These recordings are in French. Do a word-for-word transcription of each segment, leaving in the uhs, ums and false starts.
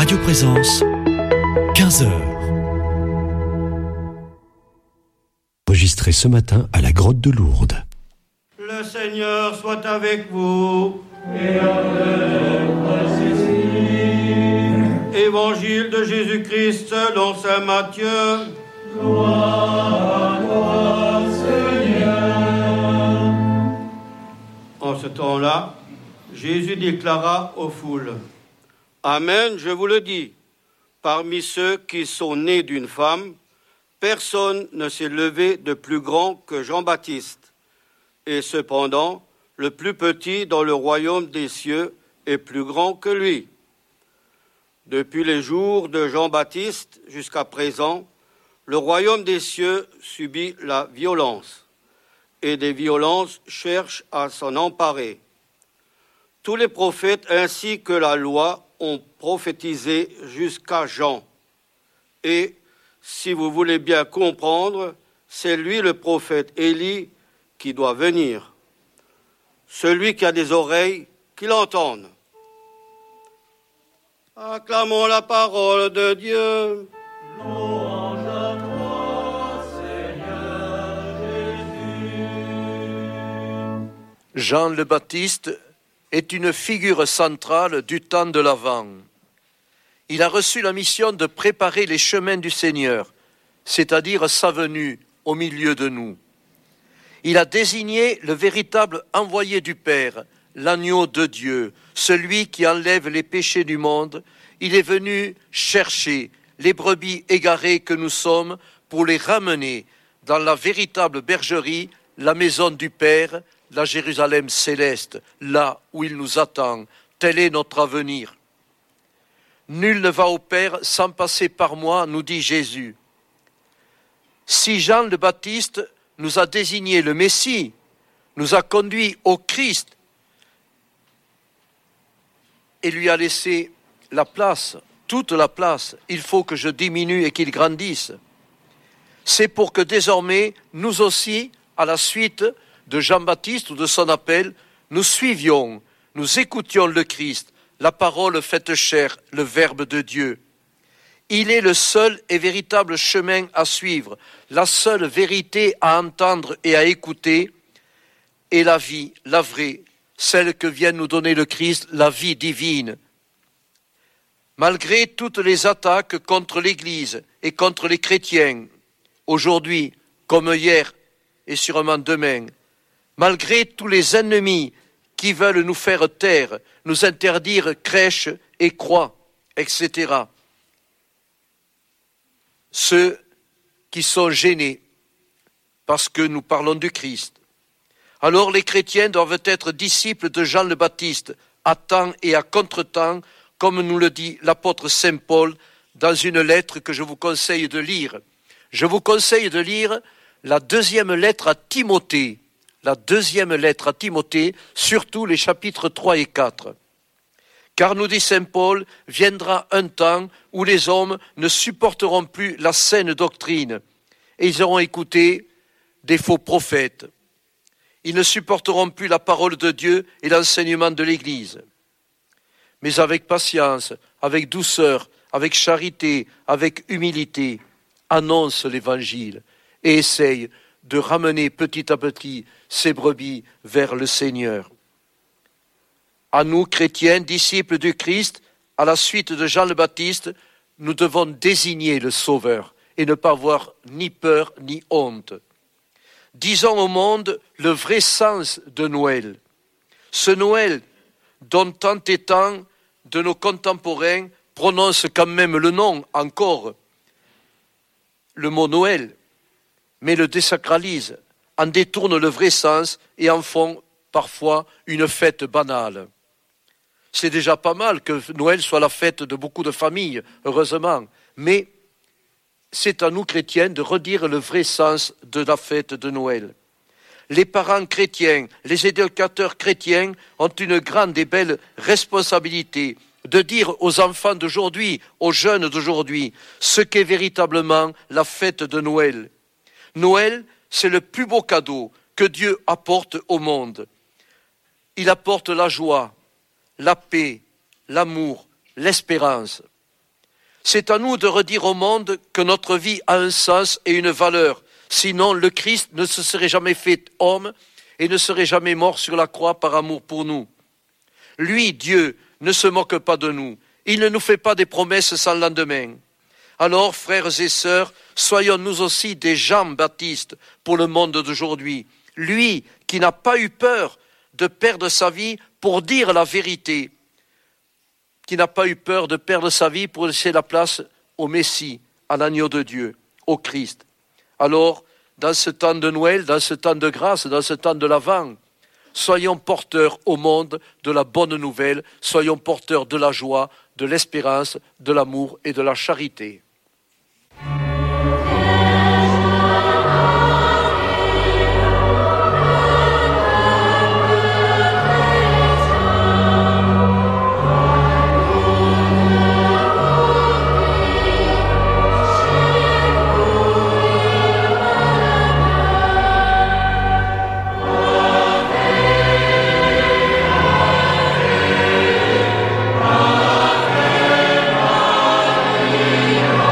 Radio Présence, quinze heures. Enregistré ce matin à la grotte de Lourdes. Le Seigneur soit avec vous. Et avec votre esprit. Évangile de Jésus-Christ selon saint Matthieu. Gloire à toi, Seigneur. En ce temps-là, Jésus déclara aux foules: Amen, je vous le dis, parmi ceux qui sont nés d'une femme, personne ne s'est levé de plus grand que Jean-Baptiste. Et cependant, le plus petit dans le royaume des cieux est plus grand que lui. Depuis les jours de Jean-Baptiste jusqu'à présent, le royaume des cieux subit la violence, et des violences cherchent à s'en emparer. Tous les prophètes ainsi que la loi ont prophétisé jusqu'à Jean. Et, si vous voulez bien comprendre, c'est lui le prophète Élie qui doit venir. Celui qui a des oreilles, qu'il entende. Acclamons la parole de Dieu. Louange à toi, Seigneur Jésus. Jean le Baptiste est une figure centrale du temps de l'Avent. Il a reçu la mission de préparer les chemins du Seigneur, c'est-à-dire sa venue au milieu de nous. Il a désigné le véritable envoyé du Père, l'agneau de Dieu, celui qui enlève les péchés du monde. Il est venu chercher les brebis égarées que nous sommes pour les ramener dans la véritable bergerie, la maison du Père, la Jérusalem céleste, là où il nous attend. Tel est notre avenir. Nul ne va au Père sans passer par moi, nous dit Jésus. Si Jean le Baptiste nous a désigné le Messie, nous a conduit au Christ et lui a laissé la place, toute la place, il faut que je diminue et qu'il grandisse. C'est pour que désormais, nous aussi, à la suite de Jean-Baptiste ou de son appel, nous suivions, nous écoutions le Christ, la parole faite chair, le Verbe de Dieu. Il est le seul et véritable chemin à suivre, la seule vérité à entendre et à écouter, et la vie, la vraie, celle que vient nous donner le Christ, la vie divine. Malgré toutes les attaques contre l'Église et contre les chrétiens, aujourd'hui comme hier et sûrement demain, malgré tous les ennemis qui veulent nous faire taire, nous interdire crèche et croix, et cetera, ceux qui sont gênés parce que nous parlons du Christ. Alors les chrétiens doivent être disciples de Jean le Baptiste, à temps et à contre-temps, comme nous le dit l'apôtre Saint Paul dans une lettre que je vous conseille de lire. Je vous conseille de lire la deuxième lettre à Timothée, la deuxième lettre à Timothée, surtout les chapitres trois et quatre. Car, nous dit Saint Paul, viendra un temps où les hommes ne supporteront plus la saine doctrine et ils auront écouté des faux prophètes. Ils ne supporteront plus la parole de Dieu et l'enseignement de l'Église. Mais avec patience, avec douceur, avec charité, avec humilité, annonce l'Évangile et essaye de ramener petit à petit ces brebis vers le Seigneur. À nous, chrétiens, disciples du Christ, à la suite de Jean le Baptiste, nous devons désigner le Sauveur et ne pas avoir ni peur ni honte. Disons au monde le vrai sens de Noël. Ce Noël dont tant et tant de nos contemporains prononcent quand même le nom encore, le mot Noël, mais le désacralisent, en détournent le vrai sens et en font parfois une fête banale. C'est déjà pas mal que Noël soit la fête de beaucoup de familles, heureusement, mais c'est à nous chrétiens de redire le vrai sens de la fête de Noël. Les parents chrétiens, les éducateurs chrétiens ont une grande et belle responsabilité de dire aux enfants d'aujourd'hui, aux jeunes d'aujourd'hui, ce qu'est véritablement la fête de Noël. Noël, c'est le plus beau cadeau que Dieu apporte au monde. Il apporte la joie, la paix, l'amour, l'espérance. C'est à nous de redire au monde que notre vie a un sens et une valeur. Sinon, le Christ ne se serait jamais fait homme et ne serait jamais mort sur la croix par amour pour nous. Lui, Dieu, ne se moque pas de nous. Il ne nous fait pas des promesses sans lendemain. Alors, frères et sœurs, soyons nous aussi des Jean-Baptiste pour le monde d'aujourd'hui. Lui qui n'a pas eu peur de perdre sa vie pour dire la vérité, qui n'a pas eu peur de perdre sa vie pour laisser la place au Messie, à l'agneau de Dieu, au Christ. Alors, dans ce temps de Noël, dans ce temps de grâce, dans ce temps de l'Avent, soyons porteurs au monde de la bonne nouvelle, soyons porteurs de la joie, de l'espérance, de l'amour et de la charité. Amen.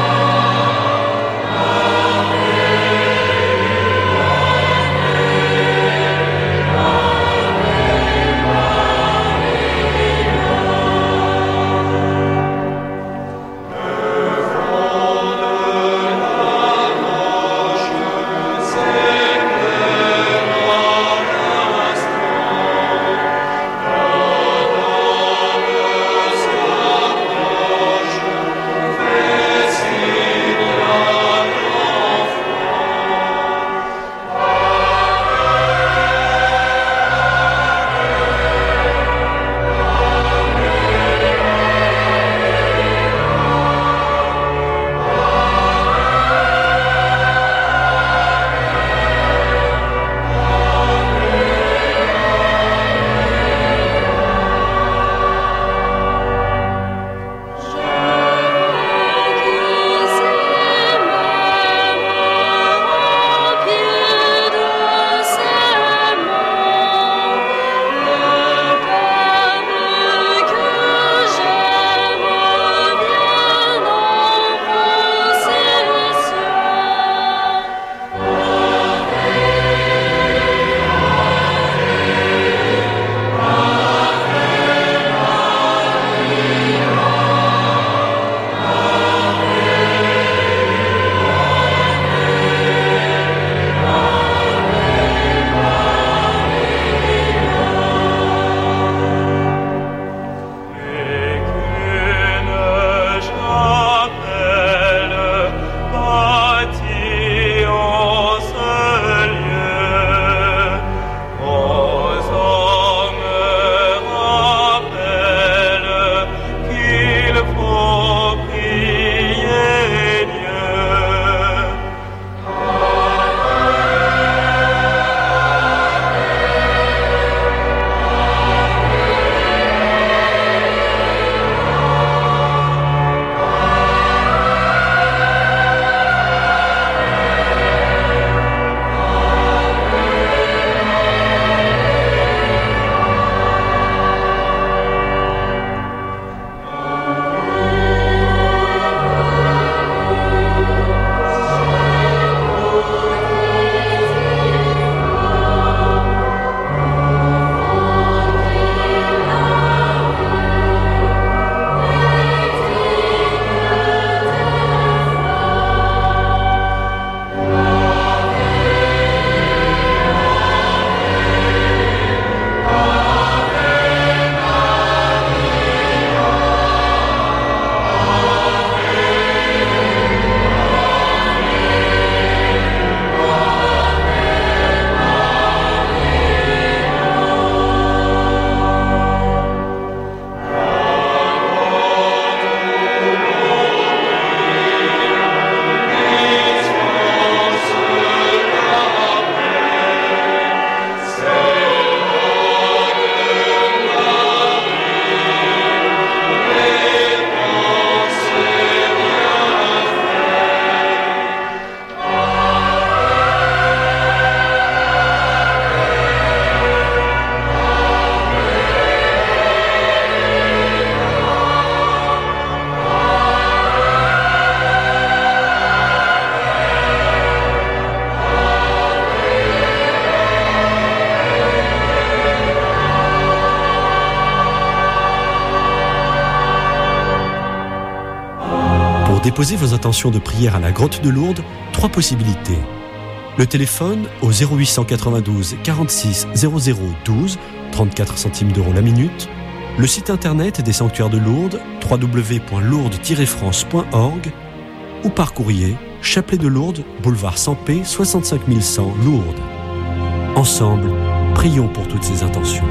déposer vos intentions de prière à la Grotte de Lourdes, trois possibilités. Le téléphone au zéro huit cent quatre-vingt-douze quarante-six zéro zéro douze, trente-quatre centimes d'euros la minute. Le site internet des sanctuaires de Lourdes, w w w point lourdes tiret france point org, ou par courrier, Chapelet de Lourdes, boulevard Sampé, soixante-cinq mille cent Lourdes. Ensemble, prions pour toutes ces intentions.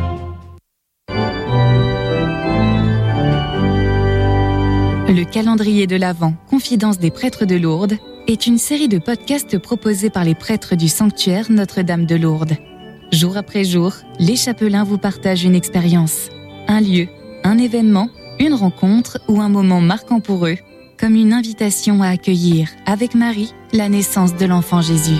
Le calendrier de l'Avent, Confidence des prêtres de Lourdes, est une série de podcasts proposés par les prêtres du sanctuaire Notre-Dame de Lourdes. Jour après jour, les chapelains vous partagent une expérience, un lieu, un événement, une rencontre ou un moment marquant pour eux, comme une invitation à accueillir, avec Marie, la naissance de l'enfant Jésus.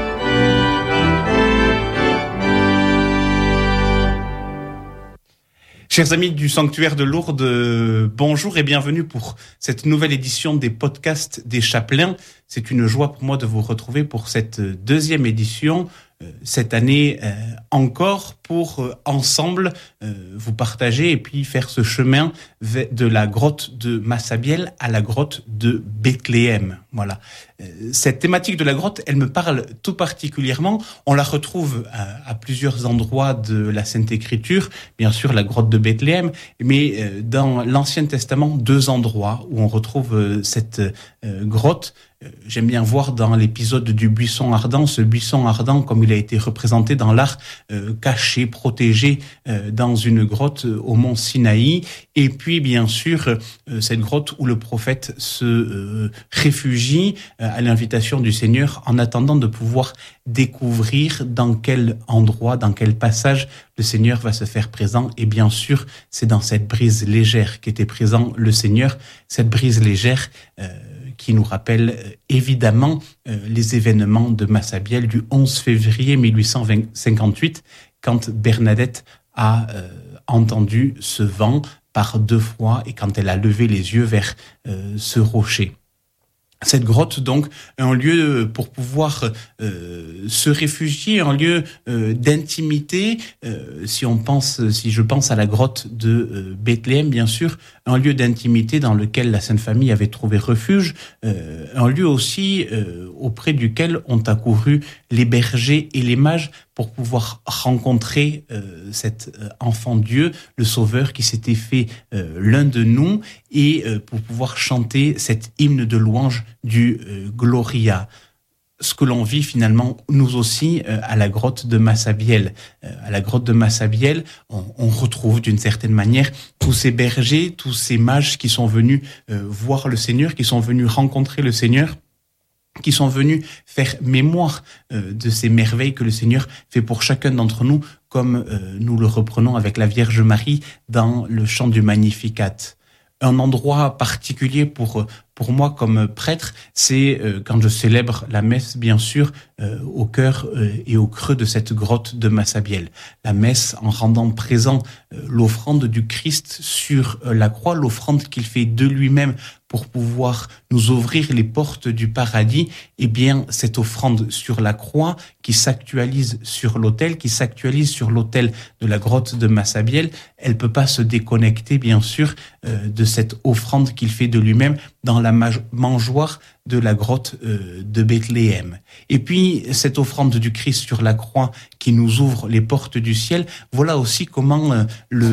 Chers amis du sanctuaire de Lourdes, bonjour et bienvenue pour cette nouvelle édition des podcasts des chapelains. C'est une joie pour moi de vous retrouver pour cette deuxième édition, cette année euh, encore, pour euh, ensemble euh, vous partager et puis faire ce chemin de la grotte de Massabielle à la grotte de Bethléem. Voilà. Euh, cette thématique de la grotte, elle me parle tout particulièrement. On la retrouve à, à plusieurs endroits de la Sainte Écriture, bien sûr la grotte de Bethléem, mais euh, dans l'Ancien Testament, deux endroits où on retrouve euh, cette euh, grotte. J'aime bien voir dans l'épisode du buisson ardent, ce buisson ardent comme il a été représenté dans l'art, euh, caché, protégé euh, dans une grotte euh, au mont Sinaï. Et puis bien sûr, euh, cette grotte où le prophète se euh, réfugie euh, à l'invitation du Seigneur en attendant de pouvoir découvrir dans quel endroit, dans quel passage le Seigneur va se faire présent. Et bien sûr, c'est dans cette brise légère qu'était présent le Seigneur, cette brise légère euh, qui nous rappelle euh, évidemment euh, les événements de Massabielle du onze février mille huit cent cinquante-huit, quand Bernadette a euh, entendu ce vent par deux fois et quand elle a levé les yeux vers euh, ce rocher. Cette grotte, donc, un lieu pour pouvoir euh, se réfugier, un lieu euh, d'intimité. Euh, si on pense, si je pense à la grotte de euh, Bethléem, bien sûr, un lieu d'intimité dans lequel la Sainte Famille avait trouvé refuge, euh, un lieu aussi euh, auprès duquel ont accouru les bergers et les mages pour pouvoir rencontrer euh, cet euh, enfant Dieu, le Sauveur qui s'était fait euh, l'un de nous, et euh, pour pouvoir chanter cet hymne de louange du euh, Gloria. Ce que l'on vit finalement, nous aussi, euh, à la grotte de Massabielle. Euh, à la grotte de Massabielle, on, on retrouve d'une certaine manière tous ces bergers, tous ces mages qui sont venus euh, voir le Seigneur, qui sont venus rencontrer le Seigneur, qui sont venus faire mémoire euh, de ces merveilles que le Seigneur fait pour chacun d'entre nous, comme euh, nous le reprenons avec la Vierge Marie dans le chant du Magnificat. Un endroit particulier pour pour moi comme prêtre, c'est euh, quand je célèbre la messe, bien sûr, euh, au cœur euh, et au creux de cette grotte de Massabielle. La messe en rendant présent euh, l'offrande du Christ sur euh, la croix, l'offrande qu'il fait de lui-même pour pouvoir nous ouvrir les portes du paradis. Eh bien, cette offrande sur la croix qui s'actualise sur l'autel, qui s'actualise sur l'autel de la grotte de Massabielle, elle peut pas se déconnecter, bien sûr, euh, de cette offrande qu'il fait de lui-même dans la mangeoire de la grotte euh, de Bethléem. Et puis, cette offrande du Christ sur la croix qui nous ouvre les portes du ciel, voilà aussi comment euh,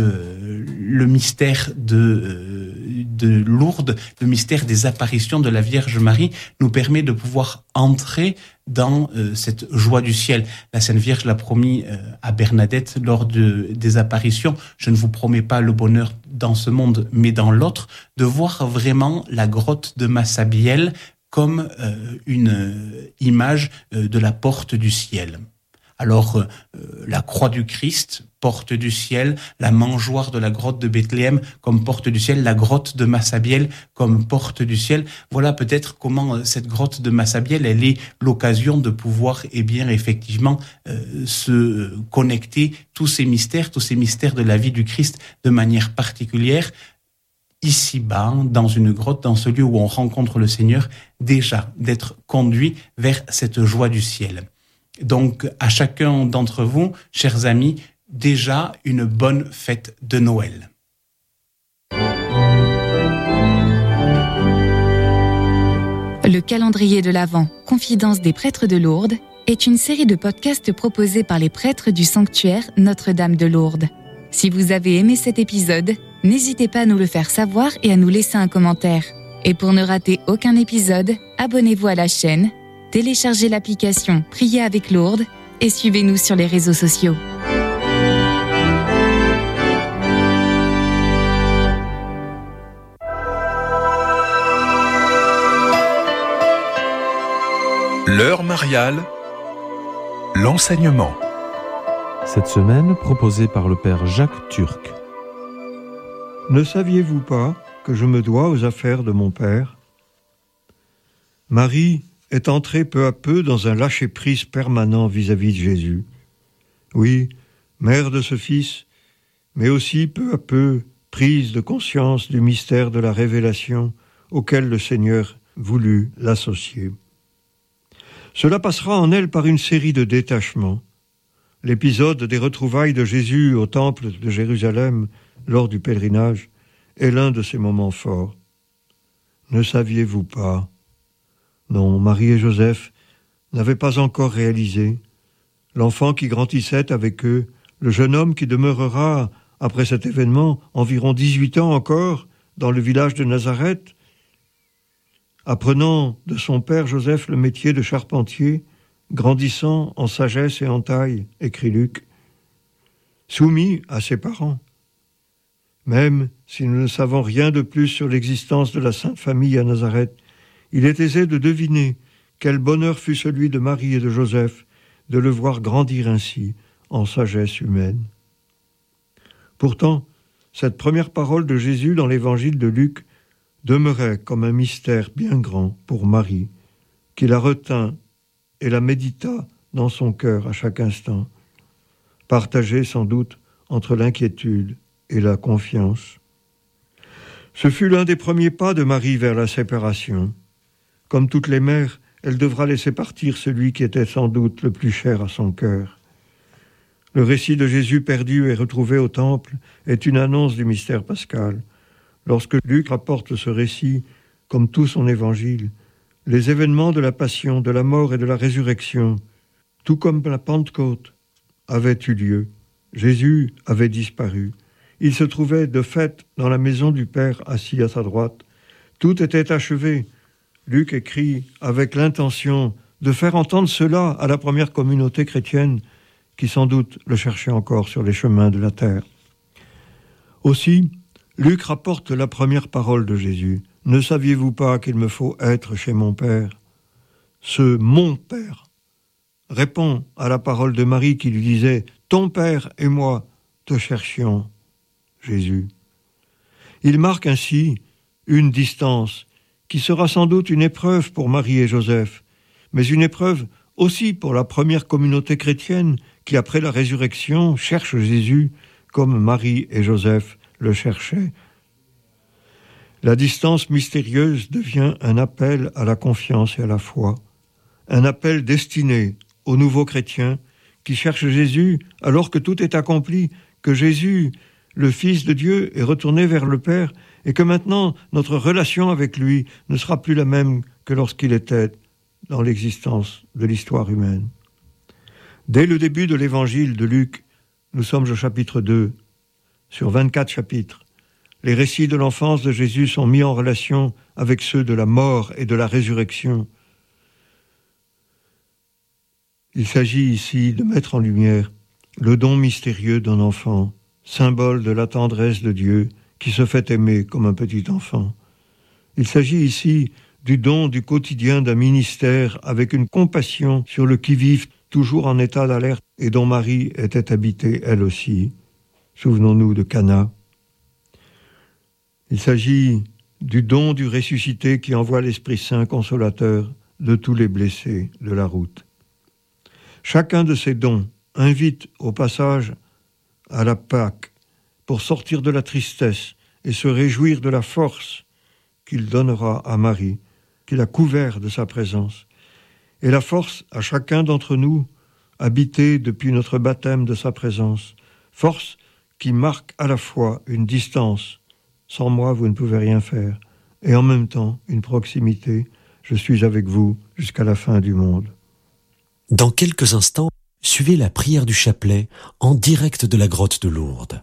le, le mystère de, euh, de Lourdes, le mystère des apparitions de la Vierge Marie nous permet de pouvoir entrer dans euh, cette joie du ciel. La Sainte Vierge l'a promis euh, à Bernadette lors de, des apparitions. Je ne vous promets pas le bonheur dans ce monde, mais dans l'autre, de voir vraiment la grotte de Massabielle comme euh, une euh, image euh, de la porte du ciel. Alors, euh, la croix du Christ, porte du ciel, la mangeoire de la grotte de Bethléem comme porte du ciel, la grotte de Massabielle comme porte du ciel. Voilà peut-être comment euh, cette grotte de Massabielle, elle est l'occasion de pouvoir, eh bien, effectivement, euh, se connecter tous ces mystères, tous ces mystères de la vie du Christ de manière particulière, ici-bas, dans une grotte, dans ce lieu où on rencontre le Seigneur, déjà d'être conduit vers cette joie du ciel. Donc, à chacun d'entre vous, chers amis, déjà une bonne fête de Noël. Le calendrier de l'Avent, Confidence des prêtres de Lourdes, est une série de podcasts proposés par les prêtres du sanctuaire Notre-Dame de Lourdes. Si vous avez aimé cet épisode, n'hésitez pas à nous le faire savoir et à nous laisser un commentaire. Et pour ne rater aucun épisode, abonnez-vous à la chaîne, téléchargez l'application Priez avec Lourdes et suivez-nous sur les réseaux sociaux. L'heure mariale, l'enseignement. Cette semaine, proposé par le père Jacques Turc. Ne saviez-vous pas que je me dois aux affaires de mon père ? Marie est entrée peu à peu dans un lâcher-prise permanent vis-à-vis de Jésus. Oui, mère de ce fils, mais aussi peu à peu prise de conscience du mystère de la révélation auquel le Seigneur voulut l'associer. Cela passera en elle par une série de détachements. L'épisode des retrouvailles de Jésus au temple de Jérusalem lors du pèlerinage est l'un de ces moments forts. Ne saviez-vous pas ? Non, Marie et Joseph n'avaient pas encore réalisé. L'enfant qui grandissait avec eux, le jeune homme qui demeurera, après cet événement, environ dix-huit ans encore, dans le village de Nazareth, apprenant de son père Joseph le métier de charpentier, grandissant en sagesse et en taille, écrit Luc, soumis à ses parents. Même si nous ne savons rien de plus sur l'existence de la Sainte Famille à Nazareth, il est aisé de deviner quel bonheur fut celui de Marie et de Joseph de le voir grandir ainsi en sagesse humaine. Pourtant, cette première parole de Jésus dans l'évangile de Luc demeurait comme un mystère bien grand pour Marie, qui la retint et la médita dans son cœur à chaque instant, partagée sans doute entre l'inquiétude et la confiance. Ce fut l'un des premiers pas de Marie vers la séparation. Comme toutes les mères, elle devra laisser partir celui qui était sans doute le plus cher à son cœur. Le récit de Jésus perdu et retrouvé au temple est une annonce du mystère pascal. Lorsque Luc rapporte ce récit, comme tout son évangile, les événements de la passion, de la mort et de la résurrection, tout comme la Pentecôte, avaient eu lieu. Jésus avait disparu. Il se trouvait de fait dans la maison du Père assis à sa droite. Tout était achevé. Luc écrit avec l'intention de faire entendre cela à la première communauté chrétienne qui sans doute le cherchait encore sur les chemins de la terre. Aussi, Luc rapporte la première parole de Jésus. « Ne saviez-vous pas qu'il me faut être chez mon Père ?» Ce « mon Père » répond à la parole de Marie qui lui disait « Ton Père et moi te cherchions, Jésus. » Il marque ainsi une distance qui sera sans doute une épreuve pour Marie et Joseph, mais une épreuve aussi pour la première communauté chrétienne qui, après la résurrection, cherche Jésus comme Marie et Joseph le cherchaient. La distance mystérieuse devient un appel à la confiance et à la foi, un appel destiné aux nouveaux chrétiens qui cherchent Jésus alors que tout est accompli, que Jésus, le Fils de Dieu, est retourné vers le Père et que maintenant notre relation avec lui ne sera plus la même que lorsqu'il était dans l'existence de l'histoire humaine. Dès le début de l'évangile de Luc, nous sommes au chapitre deux. Sur vingt-quatre chapitres, les récits de l'enfance de Jésus sont mis en relation avec ceux de la mort et de la résurrection. Il s'agit ici de mettre en lumière le don mystérieux d'un enfant, symbole de la tendresse de Dieu qui se fait aimer comme un petit enfant. Il s'agit ici du don du quotidien d'un ministère avec une compassion sur le qui-vive toujours en état d'alerte et dont Marie était habitée elle aussi. Souvenons-nous de Cana. Il s'agit du don du ressuscité qui envoie l'Esprit Saint consolateur de tous les blessés de la route. Chacun de ces dons invite au passage à la Pâque pour sortir de la tristesse et se réjouir de la force qu'il donnera à Marie, qu'il a couvert de sa présence, et la force à chacun d'entre nous, habité depuis notre baptême de sa présence, force qui marque à la fois une distance, sans moi vous ne pouvez rien faire, et en même temps une proximité, je suis avec vous jusqu'à la fin du monde. Dans quelques instants, suivez la prière du chapelet en direct de la grotte de Lourdes.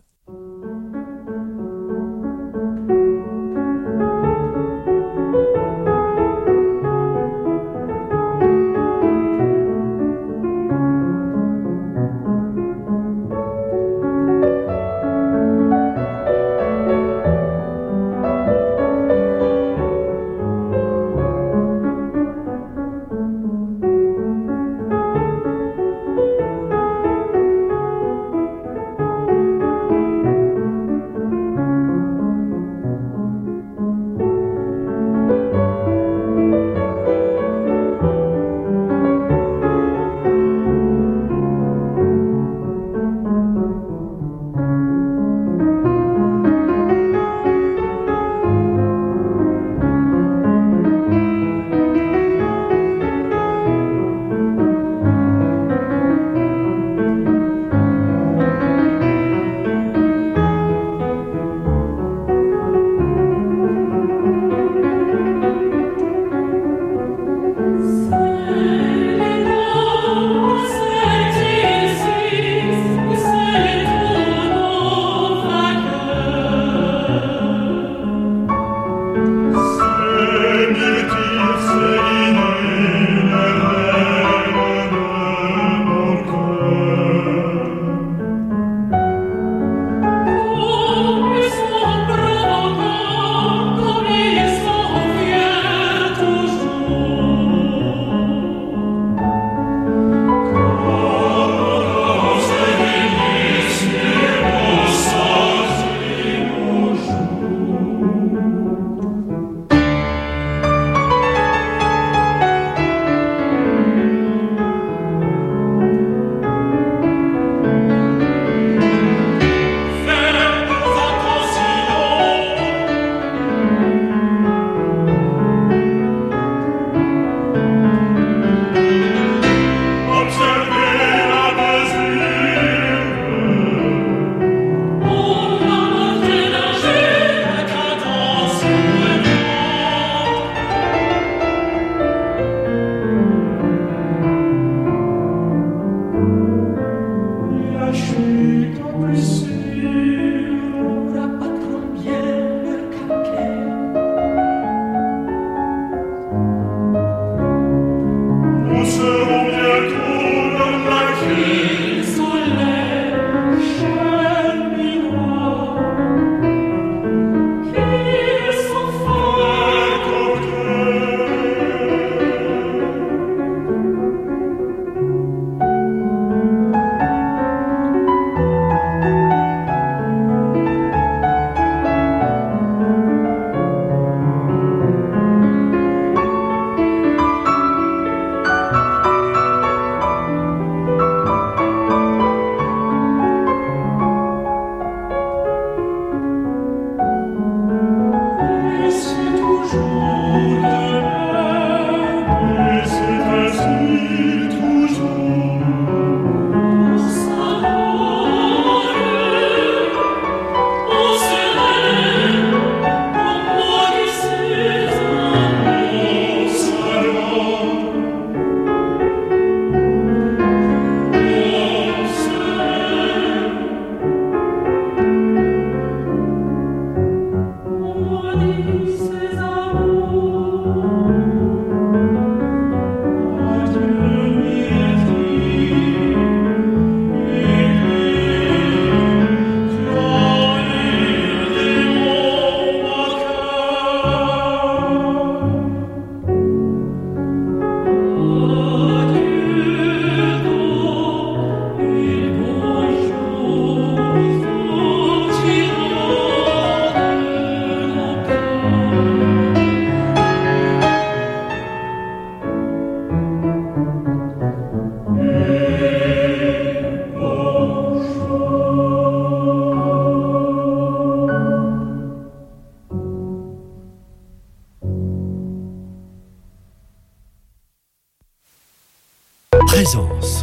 Présence.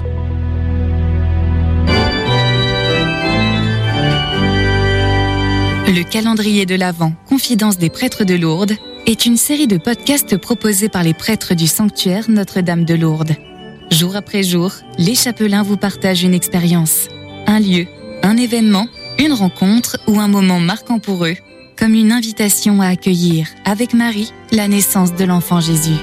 Le calendrier de l'Avent, confidence des prêtres de Lourdes, est une série de podcasts proposés par les prêtres du sanctuaire Notre-Dame de Lourdes. Jour après jour, les chapelains vous partagent une expérience, un lieu, un événement, une rencontre ou un moment marquant pour eux, comme une invitation à accueillir, avec Marie, la naissance de l'enfant Jésus.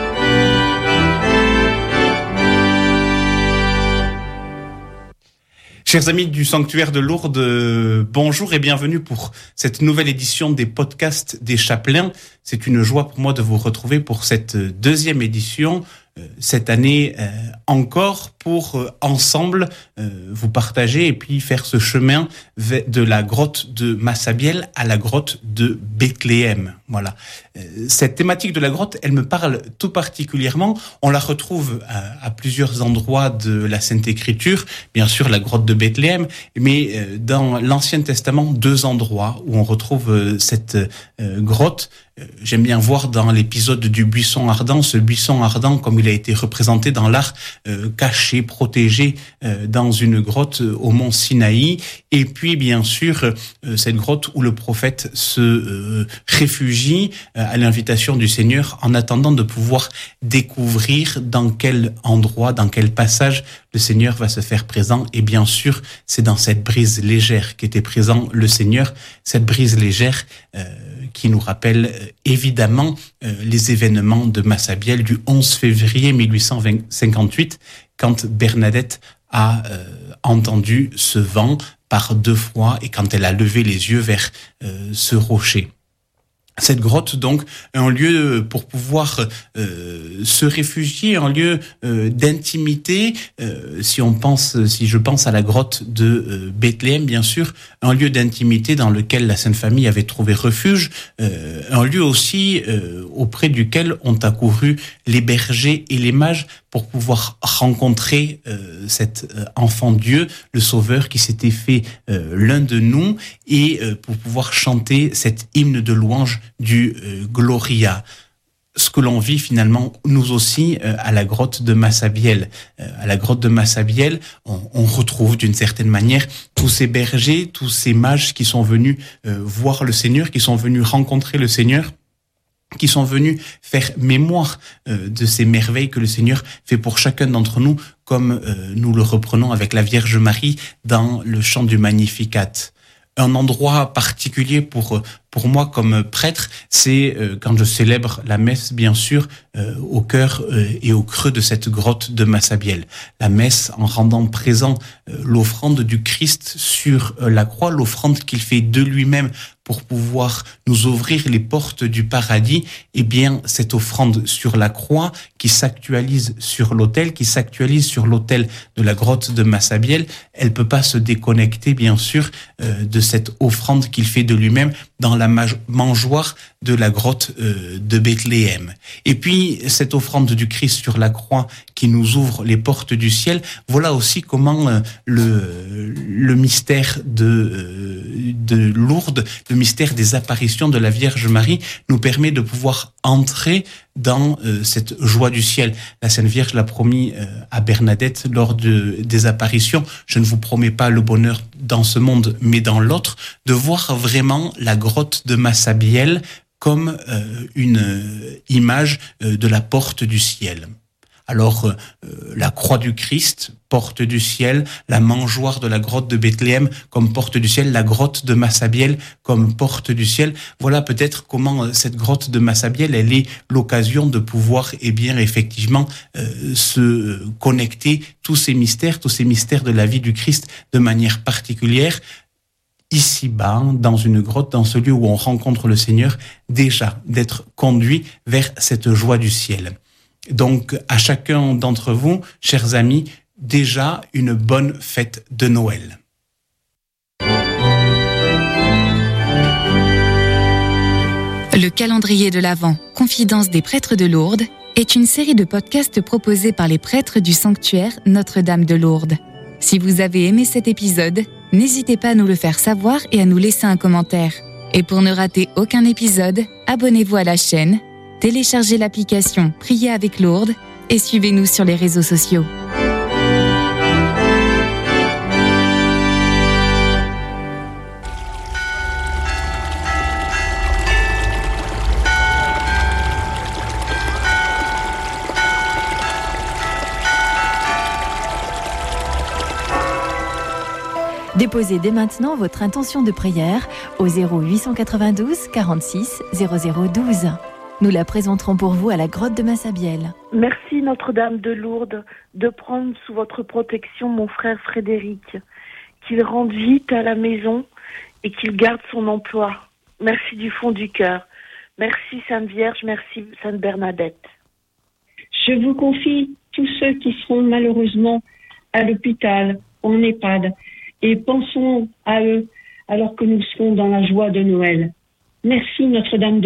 Chers amis du sanctuaire de Lourdes, bonjour et bienvenue pour cette nouvelle édition des podcasts des chapelains. C'est une joie pour moi de vous retrouver pour cette deuxième édition, cette année euh, encore, pour euh, ensemble euh, vous partager et puis faire ce chemin de la grotte de Massabielle à la grotte de Bethléem. Voilà. Euh, cette thématique de la grotte, elle me parle tout particulièrement. On la retrouve à, à plusieurs endroits de la Sainte Écriture, bien sûr la grotte de Bethléem, mais euh, dans l'Ancien Testament, deux endroits où on retrouve euh, cette euh, grotte. J'aime bien voir dans l'épisode du buisson ardent, ce buisson ardent comme il a été représenté dans l'art, euh, caché, protégé euh, dans une grotte euh, au mont Sinaï. Et puis bien sûr euh, cette grotte où le prophète se euh, réfugie euh, à l'invitation du Seigneur en attendant de pouvoir découvrir dans quel endroit, dans quel passage le Seigneur va se faire présent. Et bien sûr c'est dans cette brise légère qu'était présent le Seigneur, cette brise légère euh, qui nous rappelle euh, évidemment euh, les événements de Massabielle du onze février mille huit cent cinquante-huit, quand Bernadette a euh, entendu ce vent par deux fois et quand elle a levé les yeux vers euh, ce rocher. Cette grotte, donc, un lieu pour pouvoir euh, se réfugier, un lieu euh, d'intimité. Euh, si on pense, si je pense à la grotte de euh, Bethléem, bien sûr, un lieu d'intimité dans lequel la Sainte Famille avait trouvé refuge, euh, un lieu aussi euh, auprès duquel ont accouru les bergers et les mages pour pouvoir rencontrer euh, cet euh, enfant Dieu, le Sauveur qui s'était fait euh, l'un de nous, et euh, pour pouvoir chanter cet hymne de louange du euh, Gloria. Ce que l'on vit finalement, nous aussi, euh, à la grotte de Massabielle. Euh, à la grotte de Massabielle, on, on retrouve d'une certaine manière tous ces bergers, tous ces mages qui sont venus euh, voir le Seigneur, qui sont venus rencontrer le Seigneur, qui sont venus faire mémoire euh, de ces merveilles que le Seigneur fait pour chacun d'entre nous, comme euh, nous le reprenons avec la Vierge Marie dans le chant du Magnificat. Un endroit particulier pour pour moi comme prêtre, c'est euh, quand je célèbre la messe, bien sûr, euh, au cœur euh, et au creux de cette grotte de Massabielle. La messe en rendant présent euh, l'offrande du Christ sur euh, la croix, l'offrande qu'il fait de lui-même pour pouvoir nous ouvrir les portes du paradis. Eh bien, cette offrande sur la croix qui s'actualise sur l'autel, qui s'actualise sur l'autel de la grotte de Massabielle, elle peut pas se déconnecter, bien sûr, euh, de cette offrande qu'il fait de lui-même dans la mangeoire de la grotte euh, de Bethléem. Et puis, cette offrande du Christ sur la croix qui nous ouvre les portes du ciel, voilà aussi comment euh, le, le mystère de, euh, de Lourdes, le mystère des apparitions de la Vierge Marie nous permet de pouvoir entrer dans euh, cette joie du ciel. La Sainte Vierge l'a promis euh, à Bernadette lors de, des apparitions. Je ne vous promets pas le bonheur dans ce monde, mais dans l'autre, de voir vraiment la grotte de Massabielle comme euh, une euh, image euh, de la porte du ciel. Alors, euh, la croix du Christ, porte du ciel, la mangeoire de la grotte de Bethléem comme porte du ciel, la grotte de Massabielle comme porte du ciel. Voilà peut-être comment euh, cette grotte de Massabielle, elle est l'occasion de pouvoir, eh bien, effectivement, euh, se connecter tous ces mystères, tous ces mystères de la vie du Christ de manière particulière, ici-bas, dans une grotte, dans ce lieu où on rencontre le Seigneur, déjà d'être conduit vers cette joie du ciel. Donc, à chacun d'entre vous, chers amis, déjà une bonne fête de Noël. Le calendrier de l'Avent, Confidence des prêtres de Lourdes, est une série de podcasts proposés par les prêtres du sanctuaire Notre-Dame de Lourdes. Si vous avez aimé cet épisode, n'hésitez pas à nous le faire savoir et à nous laisser un commentaire. Et pour ne rater aucun épisode, abonnez-vous à la chaîne, téléchargez l'application Priez avec Lourdes et suivez-nous sur les réseaux sociaux. Déposez dès maintenant votre intention de prière au zéro huit cent quatre-vingt-douze quarante-six zéro zéro douze. Nous la présenterons pour vous à la grotte de Massabielle. Merci Notre-Dame de Lourdes de prendre sous votre protection mon frère Frédéric, qu'il rentre vite à la maison et qu'il garde son emploi. Merci du fond du cœur. Merci Sainte Vierge, merci Sainte Bernadette. Je vous confie tous ceux qui seront malheureusement à l'hôpital, en EHPAD, et pensons à eux alors que nous serons dans la joie de Noël. Merci Notre-Dame de